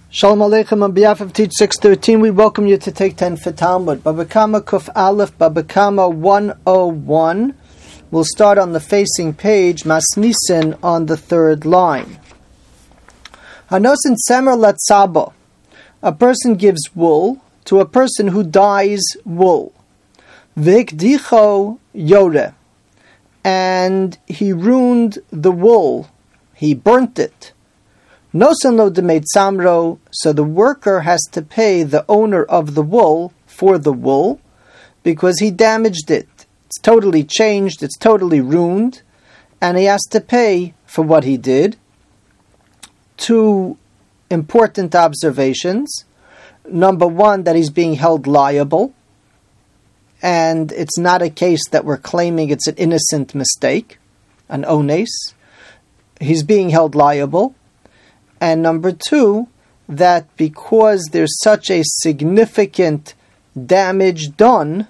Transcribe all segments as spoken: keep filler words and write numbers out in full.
Shalom Aleichem. On behalf of Teach six thirteen, we welcome you to take ten for Talmud. Baba Kama Kuf Aleph, Baba Kama one oh one. We'll start on the facing page, Masnisin, on the third line. Hanosin Semer Latzabo. A person gives wool to a person who dyes wool. Vikdicho Yore. And he ruined the wool. He burnt it. Nosan lo demeit samro, so the worker has to pay the owner of the wool for the wool because he damaged it. It's totally changed, it's totally ruined, and he has to pay for what he did. Two important observations. Number one, that he's being held liable, and it's not a case that we're claiming it's an innocent mistake, an ones. He's being held liable. And number two, that because there's such a significant damage done,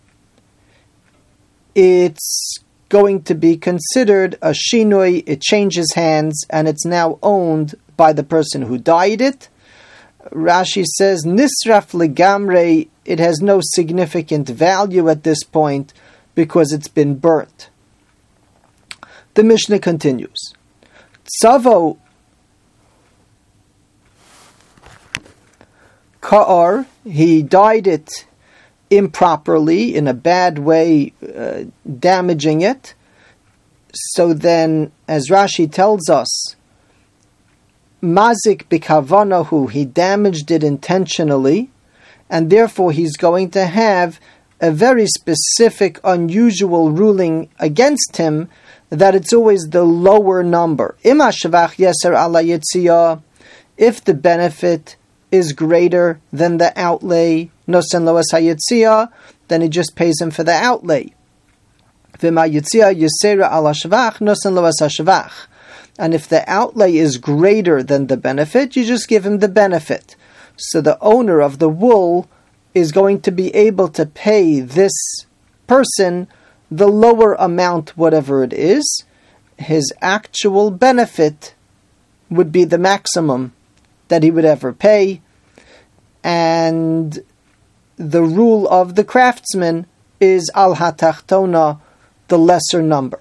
it's going to be considered a shinui, it changes hands, and it's now owned by the person who dyed it. Rashi says, Nisraf legamre, it has no significant value at this point because it's been burnt. The Mishnah continues. Tzavo Ka'ar, he dyed it improperly, in a bad way, uh, damaging it. So then, as Rashi tells us, Mazik bikavanahu, he damaged it intentionally, and therefore he's going to have a very specific, unusual ruling against him, that it's always the lower number. Ima shavach yeser ala yitziyah, if the benefit is greater than the outlay, nosen lo hayitziyah, then he just pays him for the outlay. V'ma yitziyah yisera ala shvach, nosen lo hashvach. And if the outlay is greater than the benefit, you just give him the benefit. So the owner of the wool is going to be able to pay this person the lower amount, whatever it is. His actual benefit would be the maximum that he would ever pay, and the rule of the craftsman is al hatachtona, the lesser number.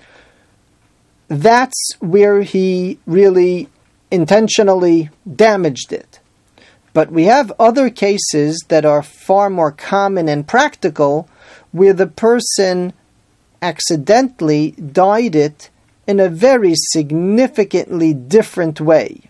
That's where he really intentionally damaged it. But we have other cases that are far more common and practical, where the person accidentally dyed it in a very significantly different way.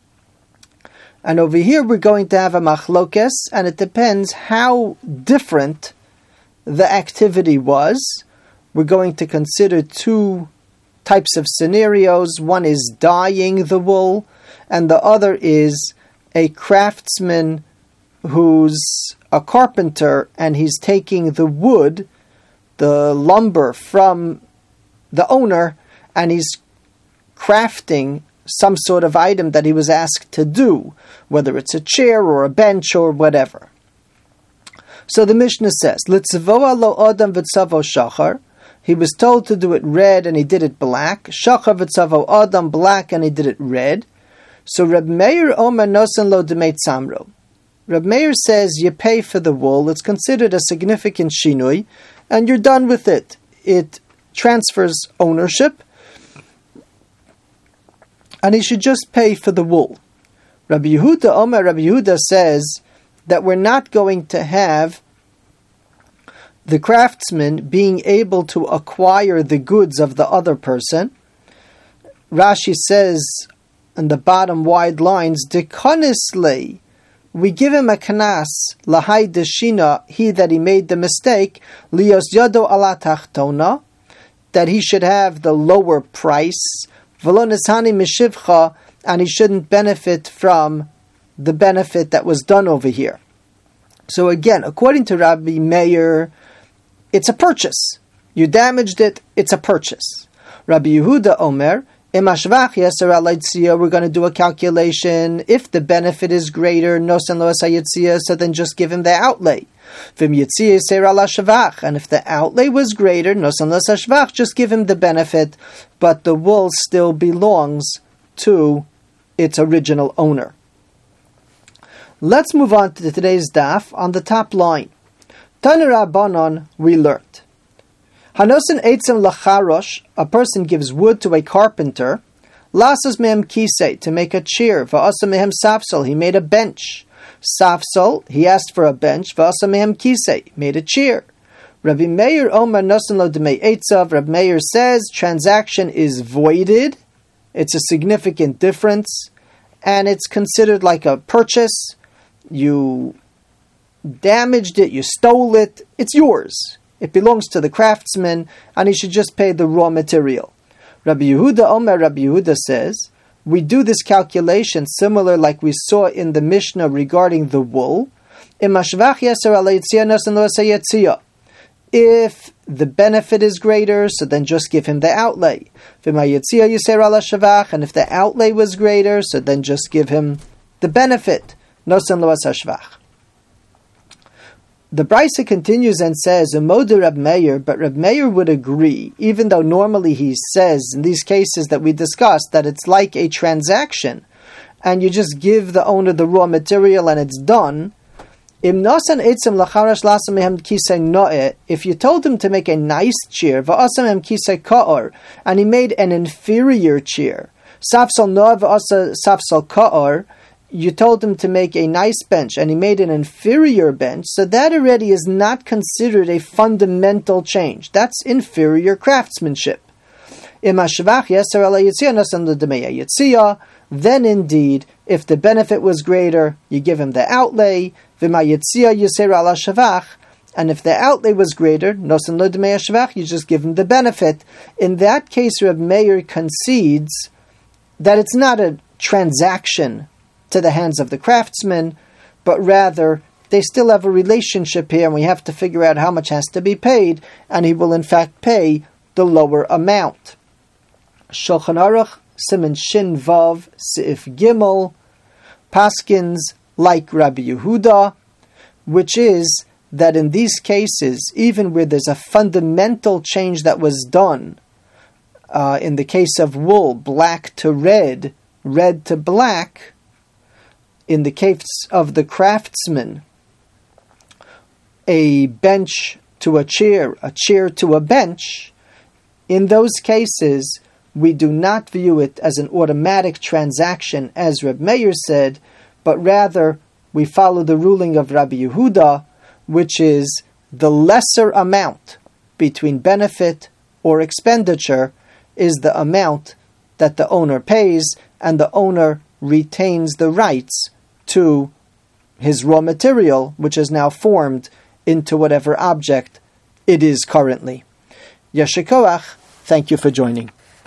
And over here we're going to have a machlokes, and it depends how different the activity was. We're going to consider two types of scenarios. One is dyeing the wool, and the other is a craftsman who's a carpenter, and he's taking the wood, the lumber from the owner, and he's crafting some sort of item that he was asked to do, whether it's a chair or a bench or whatever. So the Mishnah says, Litzvoa lo adam v'tzavo shachar. He was told to do it red and he did it black. Shachar v'tzavo adam, black, and he did it red. So Reb Meir omer nosen lo demeit samro. Reb Meir says you pay for the wool. It's considered a significant shinui, and you're done with it. It transfers ownership, and he should just pay for the wool. Rabbi Yehuda Omer, Rabbi Yehuda says that we're not going to have the craftsman being able to acquire the goods of the other person. Rashi says in the bottom wide lines, Dekonisle, we give him a kanas, lahai deshina, he that he made the mistake, lios yado ala tachtona, that he should have the lower price, and he shouldn't benefit from the benefit that was done over here. So again, according to Rabbi Meir, it's a purchase. You damaged it, it's a purchase. Rabbi Yehuda Omer, we're going to do a calculation. If the benefit is greater, nosen lo hayitziyah, so then just give him the outlay. And if the outlay was greater, nosen lo hashvach, just give him the benefit, but the wool still belongs to its original owner. Let's move on to today's daf on the top line. Tana Rabbanon, we learned. Hanosin eitzim lacharosh, a person gives wood to a carpenter. Lasas mehem kisei, to make a chair. Va'asa mehem safsel, he made a bench. Safsel, he asked for a bench. Va'asa mehem kisei, made a chair. Rabbi Meir Omer nosin lo demei eitzav. Rabbi Meir says transaction is voided. It's a significant difference, and it's considered like a purchase. You damaged it, you stole it, it's yours. It belongs to the craftsman, and he should just pay the raw material. Rabbi Yehuda Omer, Rabbi Yehuda says, we do this calculation similar like we saw in the Mishnah regarding the wool. If the benefit is greater, so then just give him the outlay. And if the outlay was greater, so then just give him the benefit. The Brisa continues and says, Umoda Reb Meir, but Reb Meir would agree, even though normally he says in these cases that we discussed that it's like a transaction, and you just give the owner the raw material and it's done. If you told him to make a nice chair, and he made an inferior chair, you told him to make a nice bench and he made an inferior bench, so that already is not considered a fundamental change. That's inferior craftsmanship. Then indeed, if the benefit was greater, you give him the outlay, and if the outlay was greater, you just give him the benefit. In that case, Reb Meir concedes that it's not a transaction to the hands of the craftsman, but rather they still have a relationship here, and we have to figure out how much has to be paid, and he will in fact pay the lower amount. Shulchan Aruch, Siman Shin Vav, Seif Gimel, paskins like Rabbi Yehuda, which is that in these cases, even where there's a fundamental change that was done, uh, in the case of wool, black to red, red to black, in the case of the craftsman, a bench to a chair, a chair to a bench, in those cases, we do not view it as an automatic transaction, as Reb Meir said, but rather we follow the ruling of Rabbi Yehuda, which is the lesser amount between benefit or expenditure is the amount that the owner pays, and the owner retains the rights to his raw material, which is now formed into whatever object it is currently. Yeshikoach, thank you for joining.